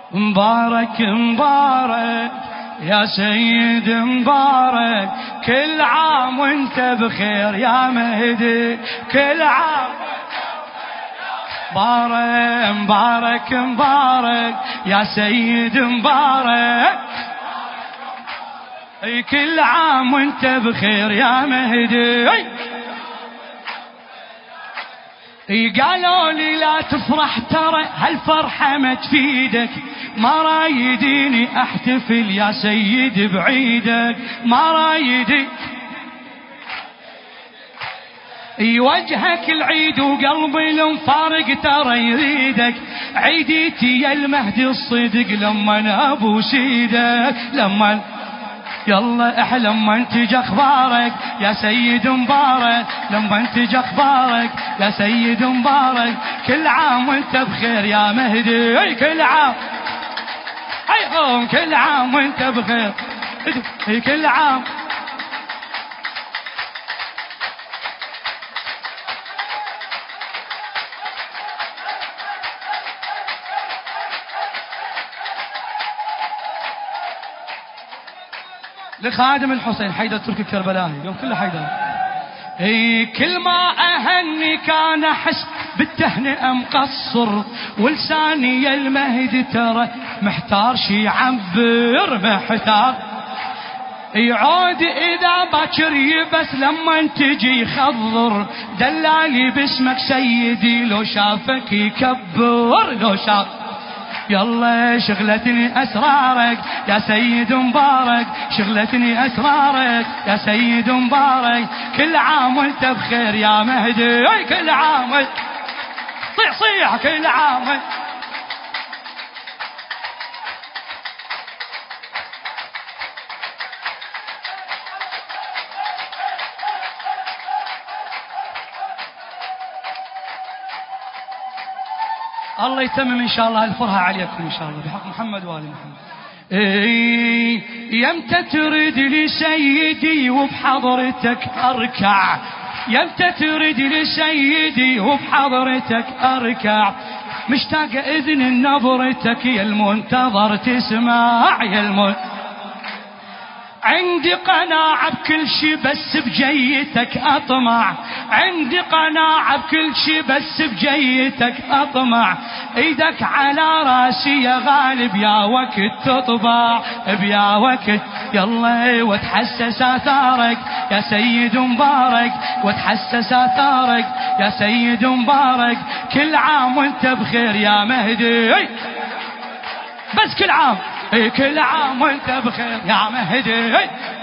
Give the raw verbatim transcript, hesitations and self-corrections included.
مبارك مبارك يا سيد مبارك، كل عام وانت بخير يا مهدي، كل عام مبارك مبارك مبارك يا سيد مبارك، اي كل عام وانت بخير يا مهدي. اي قالوا لي لا تفرح ترى هالفرحة ما تفيدك، ما رايديني احتفل يا سيد بعيدك، ما رايدي اي وجهك العيد وقلبي المفارق ترى يريدك، عيديتي يا المهدي الصدق لما ابوس ايدك، لما يلا احلم ما انتج اخبارك يا سيد مبارك، لما انتج اخبارك يا سيد مبارك، كل عام وانت بخير يا مهدي، كل عام ايهم كل عام وانت بخير، كل عام. لخادم الحسين حيدر تركي الكربلاني يوم كله حيدر. اي كل ما اهني كان احس بالتهنئه مقصر، ولساني يا المهدي ترى محتار شي يعبر محتار، يعود اذا باكر يبس لما تجي يخضر، دلالي باسمك سيدي لو شافك يكبر، لو شاف يلا شغلتني اسرارك يا سيد مبارك، شغلتني اسرارك يا سيد مبارك، كل عام وانت بخير يا مهدي، كل عام صيح صيح كل عام. الله يتمم ان شاء الله الفرحة عليكم ان شاء الله بحق محمد وآل محمد. اي يمتى تريد لي سيدي وبحضرتك اركع، يمتى تريد لي سيدي وبحضرتك اركع، مشتاق اذن نظرتك يا المنتظر تسمع، يا المنتظر عندي قناعة بكل شي بس بجيتك أطمع، عندي قناعة بكل شي بس بجيتك أطمع، ايدك على راسي يا غالب يا وقت تطبع بيا وقت، يلا وتحسس آثارك يا سيد مبارك، وتحسس آثارك يا سيد مبارك، كل عام وانت بخير يا مهدي، بس كل عام كل عام وانت بخير يا مهدي.